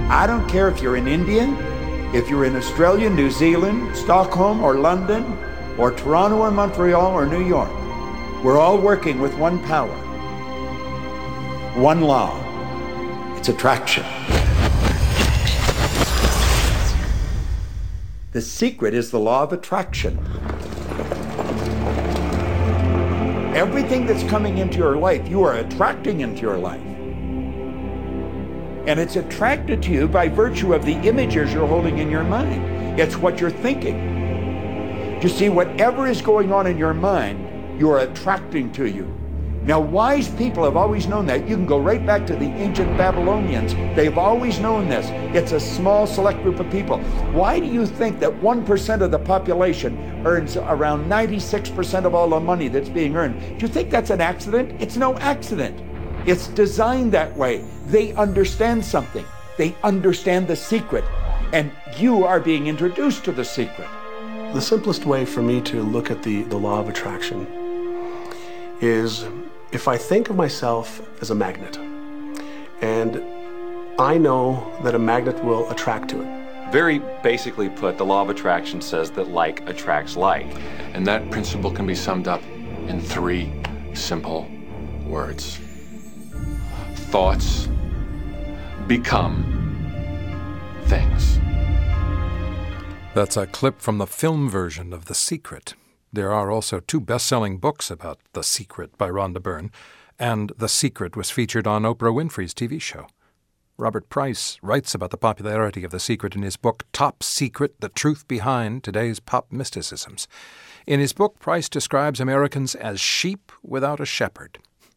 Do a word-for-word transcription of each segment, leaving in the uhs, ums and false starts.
I don't care if you're in India, if you're in Australia, New Zealand, Stockholm, or London, or Toronto, or Montreal, or New York. We're all working with one power, one law. It's attraction. The secret is the law of attraction. Everything that's coming into your life, you are attracting into your life. And it's attracted to you by virtue of the images you're holding in your mind. It's what you're thinking. You see, whatever is going on in your mind, you are attracting to you. Now, wise people have always known that. You can go right back to the ancient Babylonians. They've always known this. It's a small, select group of people. Why do you think that one percent of the population earns around ninety-six percent of all the money that's being earned? Do you think that's an accident? It's no accident. It's designed that way. They understand something. They understand the secret. And you are being introduced to the secret. The simplest way for me to look at the, the law of attraction is if I think of myself as a magnet, and I know that a magnet will attract to it. Very basically put, the law of attraction says that like attracts like. And that principle can be summed up in three simple words. Thoughts become things. That's a clip from the film version of The Secret. There are also two best-selling books about The Secret by Rhonda Byrne, and The Secret was featured on Oprah Winfrey's T V show. Robert Price writes about the popularity of The Secret in his book Top Secret, The Truth Behind Today's Pop Mysticisms. In his book, Price describes Americans as sheep without a shepherd.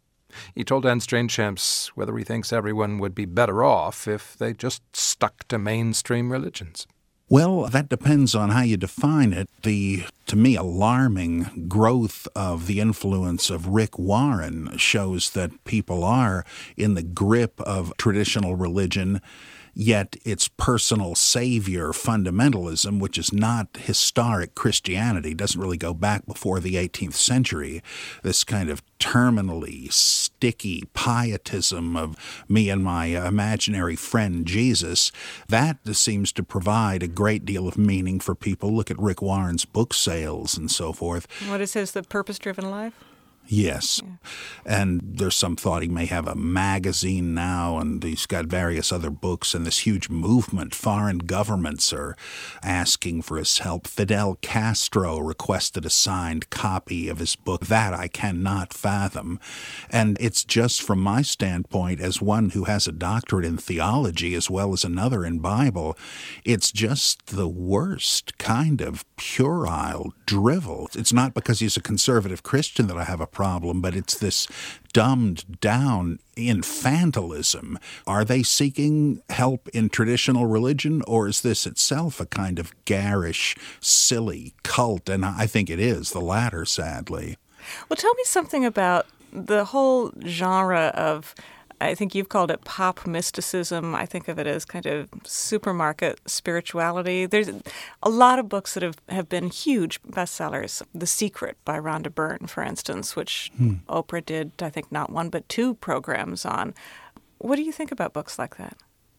He told Anne Strainchamps whether he thinks everyone would be better off if they just stuck to mainstream religions. Well, that depends on how you define it. The, to me, alarming growth of the influence of Rick Warren shows that people are in the grip of traditional religion, yet its personal savior fundamentalism, which is not historic Christianity, doesn't really go back before the eighteenth century. This kind of terminally sticky pietism of me and my imaginary friend Jesus, that seems to provide a great deal of meaning for people. Look at Rick Warren's book sales and so forth. What is his The Purpose-Driven Life? Yes. Yeah. And there's some thought he may have a magazine now, and he's got various other books, and this huge movement. Foreign governments are asking for his help. Fidel Castro requested a signed copy of his book. That I cannot fathom. And it's just from my standpoint, as one who has a doctorate in theology as well as another in Bible, it's just the worst kind of puerile drivel. It's not because he's a conservative Christian that I have a problem, but it's this dumbed down infantilism. Are they seeking help in traditional religion, or is this itself a kind of garish, silly cult? And I think it is the latter, sadly. Well, tell me something about the whole genre of, I think you've called it pop mysticism. I think of it as kind of supermarket spirituality. There's a lot of books that have, have been huge bestsellers. The Secret by Rhonda Byrne, for instance, which hmm. Oprah did, I think, not one but two programs on. What do you think about books like that?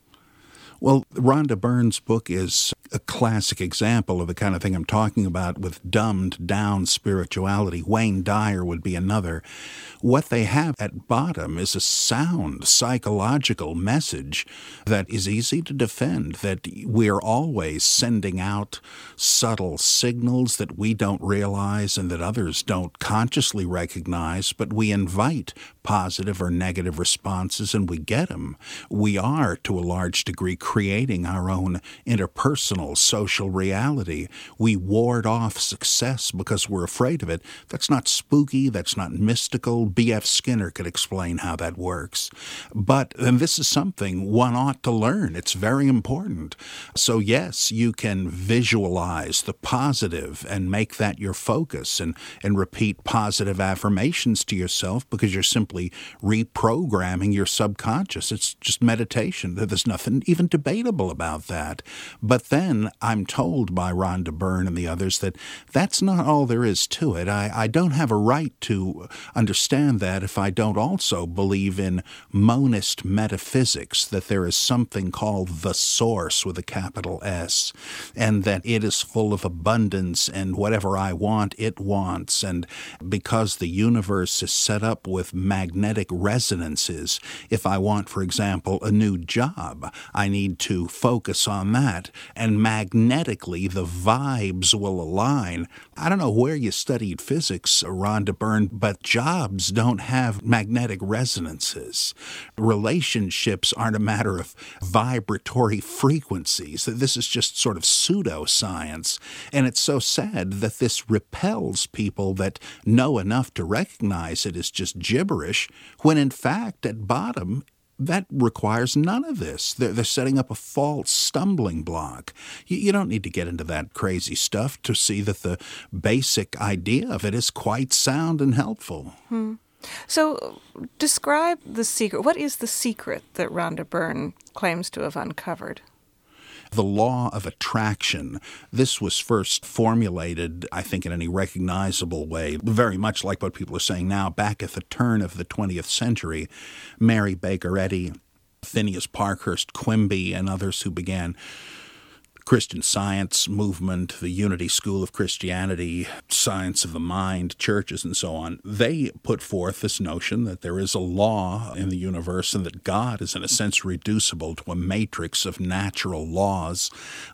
Well, Rhonda Byrne's book is a classic example of the kind of thing I'm talking about with dumbed-down spirituality. Wayne Dyer would be another. What they have at bottom is a sound psychological message that is easy to defend, that we're always sending out subtle signals that we don't realize and that others don't consciously recognize, but we invite positive or negative responses and we get them. We are, to a large degree, creating our own interpersonal social reality. We ward off success because we're afraid of it. That's not spooky. That's not mystical. B F Skinner could explain how that works. But, and this is something one ought to learn. It's very important. So yes, you can visualize the positive and make that your focus and, and repeat positive affirmations to yourself because you're simply reprogramming your subconscious. It's just meditation. There's nothing even debatable about that. But then again, I'm told by Rhonda Byrne and the others that that's not all there is to it. I, I don't have a right to understand that if I don't also believe in monist metaphysics, that there is something called the source with a capital S, and that it is full of abundance, and whatever I want, it wants. And because the universe is set up with magnetic resonances, if I want, for example, a new job, I need to focus on that, and magnetically the vibes will align. I don't know where you studied physics, Rhonda Byrne, but jobs don't have magnetic resonances. Relationships aren't a matter of vibratory frequencies. This is just sort of pseudoscience, and it's so sad that this repels people that know enough to recognize it as just gibberish, when in fact, at bottom, that requires none of this. They're, they're setting up a false stumbling block. You, you don't need to get into that crazy stuff to see that the basic idea of it is quite sound and helpful. Hmm. So describe the secret. What is the secret that Rhonda Byrne claims to have uncovered? The law of attraction. This was first formulated, I think, in any recognizable way, very much like what people are saying now, back at the turn of the twentieth century. Mary Baker Eddy, Phineas Parkhurst Quimby, and others who began Christian Science movement, the Unity School of Christianity, science of the mind, churches, and so on, they put forth this notion that there is a law in the universe and that God is in a sense reducible to a matrix of natural laws,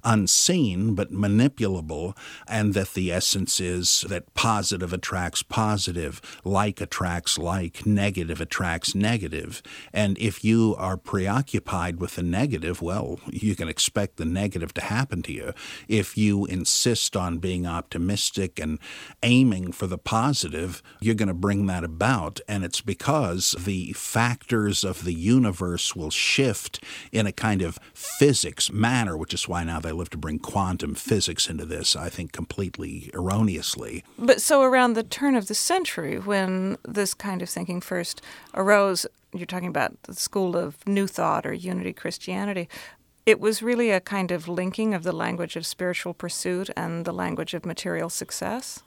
unseen but manipulable, and that the essence is that positive attracts positive, like attracts like, negative attracts negative. And if you are preoccupied with the negative, well, you can expect the negative to happen. happen to you. If you insist on being optimistic and aiming for the positive, you're going to bring that about, and it's because the factors of the universe will shift in a kind of physics manner, which is why now they live to bring quantum physics into this, I think completely erroneously. But so around the turn of the century, when this kind of thinking first arose, you're talking about the school of New Thought or Unity Christianity, it was really a kind of linking of the language of spiritual pursuit and the language of material success?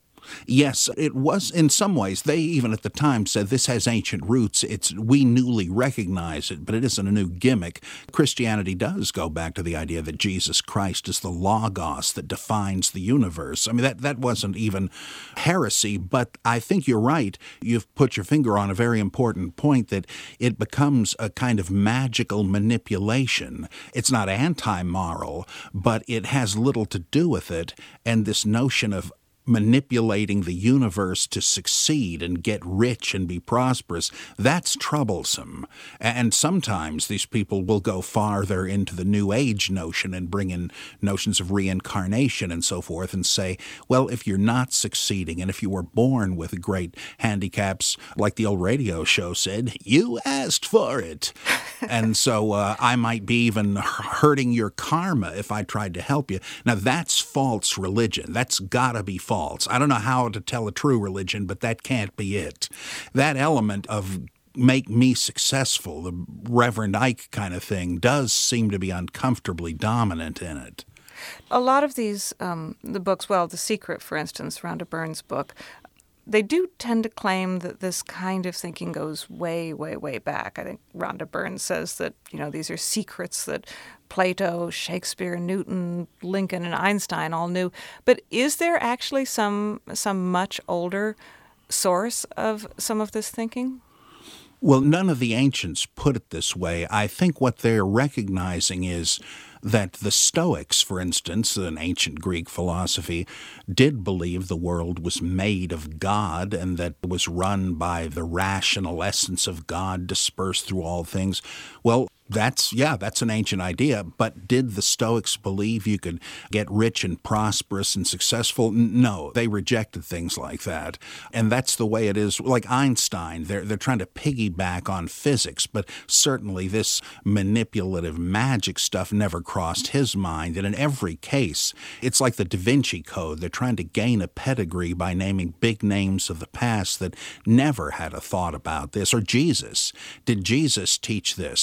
Yes, it was in some ways. They even at the time said this has ancient roots. It's we newly recognize it, but it isn't a new gimmick. Christianity does go back to the idea that Jesus Christ is the logos that defines the universe. I mean, that, that wasn't even heresy, but I think you're right. You've put your finger on a very important point, that it becomes a kind of magical manipulation. It's not anti-moral, but it has little to do with it, and this notion of manipulating the universe to succeed and get rich and be prosperous, that's troublesome. And sometimes these people will go farther into the New Age notion and bring in notions of reincarnation and so forth and say, well, if you're not succeeding and if you were born with great handicaps, like the old radio show said, you asked for it. And so uh, I might be even hurting your karma if I tried to help you. Now, that's false religion. That's gotta be false. False. I don't know how to tell a true religion, but that can't be it. That element of make me successful, the Reverend Ike kind of thing, does seem to be uncomfortably dominant in it. A lot of these, um, the books, well, The Secret, for instance, Rhonda Byrne's book, they do tend to claim that this kind of thinking goes way, way, way back. I think Rhonda Byrne says that, you know, these are secrets that Plato, Shakespeare, Newton, Lincoln, and Einstein all knew. But is there actually some some much older source of some of this thinking? Well, none of the ancients put it this way. I think what they're recognizing is that the Stoics, for instance, an ancient Greek philosophy, did believe the world was made of God and that it was run by the rational essence of God dispersed through all things. Well, That's, yeah, that's an ancient idea, but did the Stoics believe you could get rich and prosperous and successful? No, they rejected things like that. And that's the way it is. Like Einstein, they're, they're trying to piggyback on physics, but certainly this manipulative magic stuff never crossed his mind. And in every case, it's like the Da Vinci Code. They're trying to gain a pedigree by naming big names of the past that never had a thought about this. Or Jesus. Did Jesus teach this? Well, who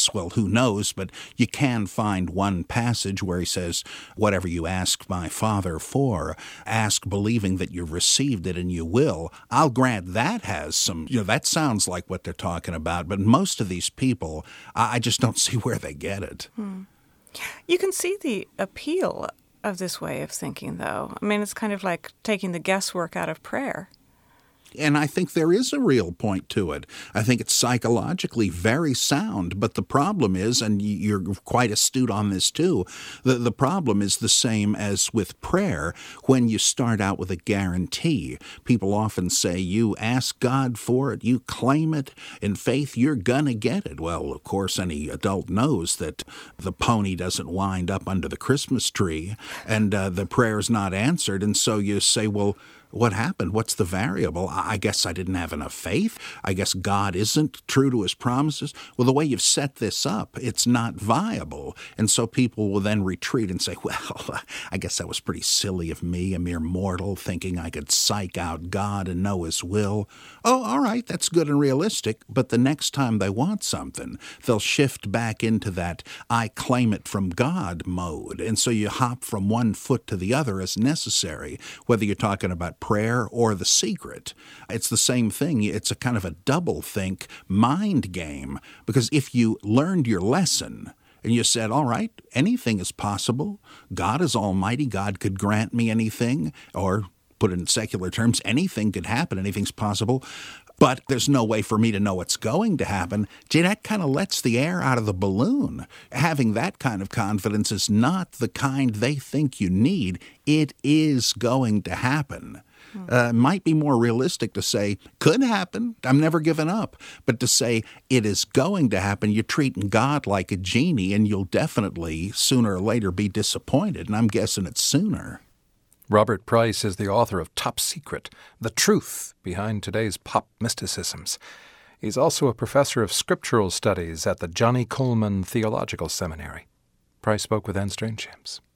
knows, but you can find one passage where he says, whatever you ask my Father for, ask believing that you've received it and you will. I'll grant that has some, you know, that sounds like what they're talking about, but most of these people, I just don't see where they get it. Hmm. You can see the appeal of this way of thinking, though. I mean, it's kind of like taking the guesswork out of prayer. And I think there is a real point to it. I think it's psychologically very sound. But the problem is, and you're quite astute on this too, the, the problem is the same as with prayer. When you start out with a guarantee, people often say, you ask God for it, you claim it in faith, you're going to get it. Well, of course, any adult knows that the pony doesn't wind up under the Christmas tree and uh, the prayer's not answered. And so you say, well, what happened? What's the variable? I guess I didn't have enough faith. I guess God isn't true to his promises. Well, the way you've set this up, it's not viable. And so people will then retreat and say, well, I guess that was pretty silly of me, a mere mortal, thinking I could psych out God and know his will. Oh, all right, that's good and realistic. But the next time they want something, they'll shift back into that I claim it from God mode. And so you hop from one foot to the other as necessary, whether you're talking about prayer or the secret. It's the same thing. It's a kind of a double-think mind game, because if you learned your lesson and you said, all right, anything is possible, God is almighty, God could grant me anything, or put it in secular terms, anything could happen, anything's possible, but there's no way for me to know what's going to happen. Gee, that kind of lets the air out of the balloon. Having that kind of confidence is not the kind they think you need. It is going to happen. Uh, it might be more realistic to say, could happen, I'm never giving up. But to say, it is going to happen, you're treating God like a genie, and you'll definitely, sooner or later, be disappointed. And I'm guessing it's sooner. Robert Price is the author of Top Secret, The Truth Behind Today's Pop Mysticisms. He's also a professor of scriptural studies at the Johnny Coleman Theological Seminary. Price spoke with Anne Strainchamps.